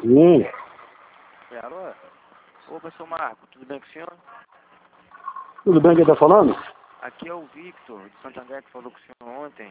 Alô? Opa, seu Marco, tudo bem com o senhor? Tudo bem, quem está falando? Aqui é o Victor, de Santander, que falou com o senhor ontem.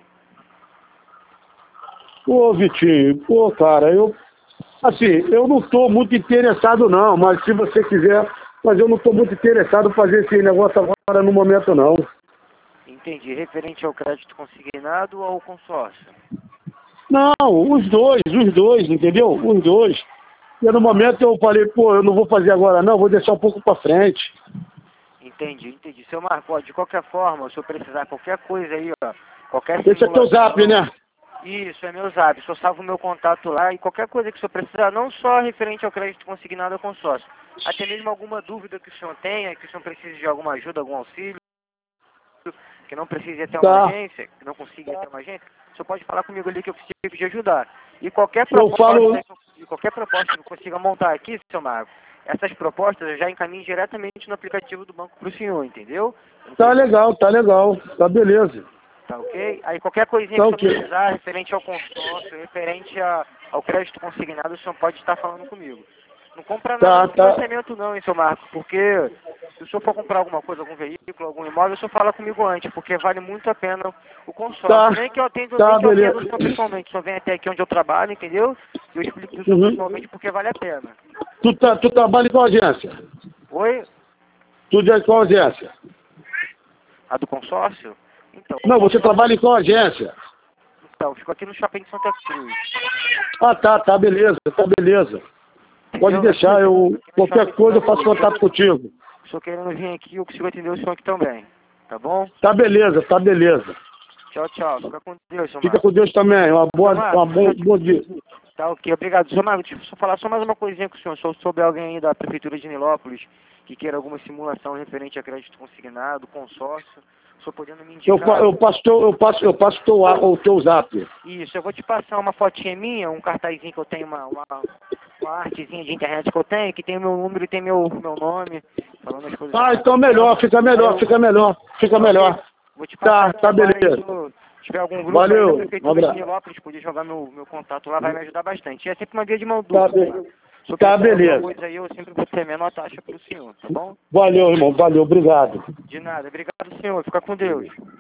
Ô, Vitinho, pô, cara, eu não estou muito interessado não, mas se você quiser, mas eu não estou muito interessado em fazer esse negócio agora no momento não. Entendi. Referente ao crédito consignado ou ao consórcio? Não, os dois, entendeu? Os dois. E no momento eu falei, pô, eu não vou fazer agora não, vou deixar um pouco para frente. Entendi. Seu Marco, ó, de qualquer forma, se eu precisar qualquer coisa aí, ó, qualquer Esse é teu zap, né? Isso, é meu zap. Só salvo o meu contato lá e qualquer coisa que o senhor precisar, não só referente ao crédito consignado ou consórcio, até mesmo alguma dúvida que o senhor tenha, que o senhor precise de alguma ajuda, algum auxílio, que não precise ir até uma agência, que não consiga ir até uma agência, o senhor pode falar comigo ali que eu consigo te ajudar. E qualquer proposta que eu consiga montar aqui, seu Marco, essas propostas eu já encaminho diretamente no aplicativo do banco para o senhor, entendeu? Tá legal, tá beleza. Tá ok? Aí qualquer coisinha que o senhor precisar, referente ao consórcio, referente ao crédito consignado, o senhor pode estar falando comigo. Não compra nada no financiamento não, hein, seu Marco, porque se o senhor for comprar alguma coisa, algum veículo, algum imóvel, o senhor fala comigo antes, porque vale muito a pena o consórcio. Nem que eu atenda o senhor pessoalmente, o senhor vem até aqui onde eu trabalho, entendeu? E eu explico pro senhor pessoalmente porque vale a pena. Tu trabalha em qual agência? Oi? Tu é de qual agência? A do consórcio? Então, não, você trabalha em qual agência? Então, fico aqui no Shopping de Santa Cruz. Ah, tá beleza. Pode deixar, qualquer coisa eu faço contato contigo. Se eu querendo vir aqui, eu consigo atender o senhor aqui também. Tá bom? Tá beleza. Tchau. Fica com Deus, seu Marco. Fica com Deus também. Bom dia. Tá ok, obrigado. Seu Marco, deixa eu só falar só mais uma coisinha com o senhor. Se eu souber alguém aí da Prefeitura de Nilópolis que queira alguma simulação referente a crédito consignado, consórcio, o senhor podendo me indicar... Eu passo o teu zap. Isso, eu vou te passar uma fotinha minha, um cartazinho que eu tenho, uma artezinha de internet que eu tenho, que tem o meu número e tem meu nome, falando as coisas... Então fica melhor. Vou te passar tá beleza. Se tiver algum grupo aí da Prefeitura de Nilópolis, poder jogar meu contato lá, vai me ajudar bastante. E é sempre uma via de mão dupla. Tá beleza. Coisa aí, eu sempre vou ter a menor taxa para o senhor, tá bom? Valeu, irmão. Valeu. Obrigado. De nada. Obrigado, senhor. Fica com Deus.